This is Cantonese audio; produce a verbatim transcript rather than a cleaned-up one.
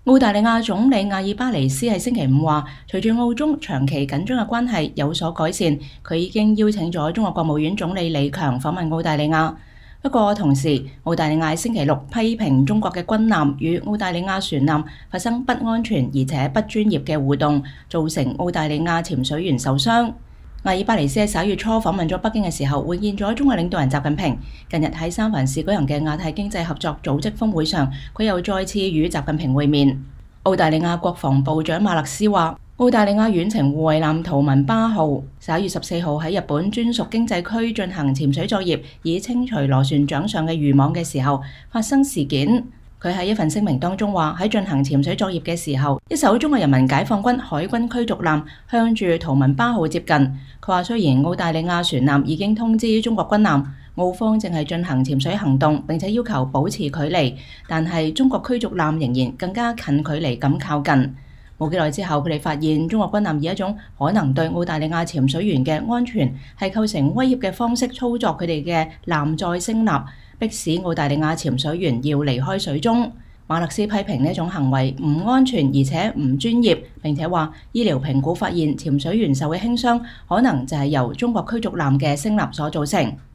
澳大利亞總理阿爾巴尼斯喺星期五話，隨住澳中長期緊張嘅關係有所改善，佢已經邀請咗中國國務院總理李強訪問澳大利亞。不過同時，澳大利亞星期六批評中國嘅軍艦與澳大利亞船艦發生不安全而且不專業嘅互動，造成澳大利亞潛水員受傷。阿爾巴尼斯喺十一月初訪問咗北京嘅時候，會見咗中國領導人習近平。近日喺三藩市舉行嘅亞太經濟合作組織峰會上，佢又再次與習近平會面。澳大利亞國防部長馬勒斯話，澳大利亞遠程護衛艦圖文巴號十一月十四號喺日本專屬經濟區進行潛水作業，以清除螺旋槳上嘅漁網嘅時候發生事件。佢喺一份聲明當中話，喺進行潛水作業嘅時候，一艘中國人民解放軍海軍驅逐艦向住圖文巴號接近。佢話雖然澳大利亞船艦已經通知中國軍艦，澳方正係進行潛水行動，並且要求保持距離，但係中國驅逐艦仍然更加近距離咁靠近。冇幾耐之後，佢哋發現中國軍艦以一種可能對澳大利亞潛水員嘅安全係構成威脅嘅方式操作佢哋嘅艦載聲納，迫使澳大利亞潛水員要離開水中。馬勒斯批評呢種行為唔安全而且唔專業，並且話醫療評估發現潛水員受嘅輕傷可能就係由中國驅逐艦嘅聲納所造成。